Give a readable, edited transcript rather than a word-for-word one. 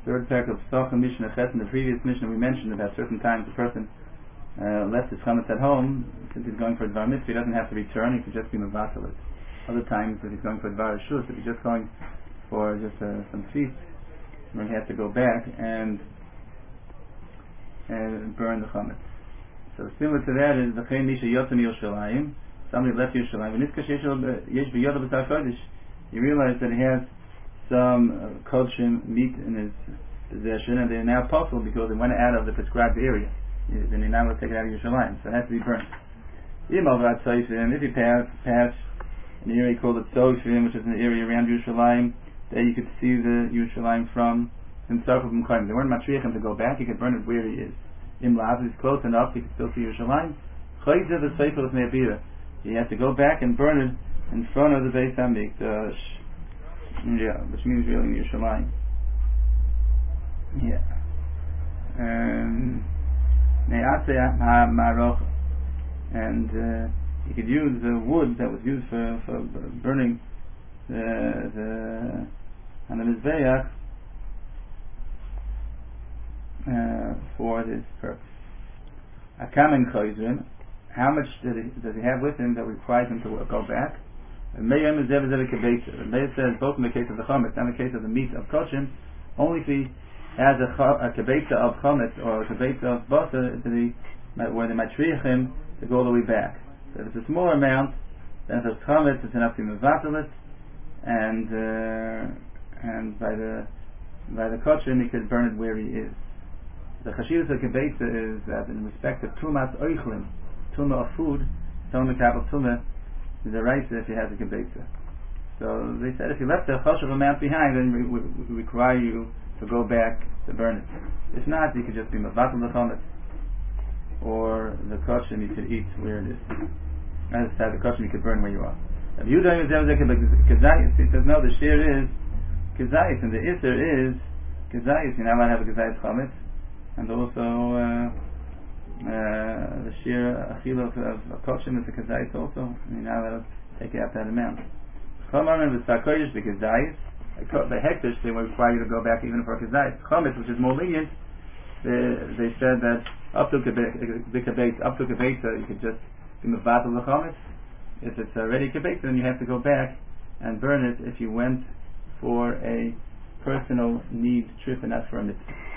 Third parak of Pesachim Mishnah Ches. In the previous Mishnah we mentioned about certain times a person left his chametz at home. Since he's going for a dvar mitzvah, he doesn't have to return. He could just be mevatel it. Other times, if he's going for a dvar shus, if he's just going for just some feast, then he has to go back and burn the chametz. So similar to that is the V'chein Misha Yotzim Yerushalayim. Somebody left Yerushalayim. You realize that he has some kodshim meat in his possession, and they're now possible because they went out of the prescribed area. Then you're not going to take it out of Yerushalayim, so it has to be burnt. If you pass an area called the Tzofim, which is an area around Yerushalayim, that you could see the Yerushalayim from himself. They weren't matriach him to go back. He could burn it where he is. Im Lav is close enough, he could still see Yerushalayim. He has to go back and burn it in front of the Beis Hamikdash. Yeah, which means really Yerushalayim. Yeah. And he could use the wood that was used for burning the on the Mizbeach for this purpose. A kamen koizrim, how much does he have with him that requires him to go back? The Meir says both in the case of the chametz and in the case of the meat of kosher, only if he has a kibetza of chametz or a kibetza of basar where they matriach him to go all the way back. So if it's a smaller amount, then if it's chametz, it's enough to mevatel it, and by the kosher he could burn it where he is. The chashivas of kibetza is that in respect of tumas oichlin, tumah of food, tumah kapel tumah is a right if he has a kibetza. So they said if you left a choshev amount behind, then we require you to go back to burn it. If not, you could just be mevatel the chametz, or the kosher you could eat where it is. As I said, the kosher you could burn where you are. If you don't use kazayis, he says no, the shear is kazayis, and the iser is kazayis. You're not allowed to have a kazayis chametz, and also the sheer achila of kosher is a kazayis also. You're not allowed to take out that amount. Chomarim the sakoyish the kazayis. The hektish they will require you to go back even for a kazayis. Chometz, which is more lenient, they said that up to kibetza you could just be mevatel the chometz. If it's already kibetza, then you have to go back and burn it if you went for a personal need trip and not for a mitzvah.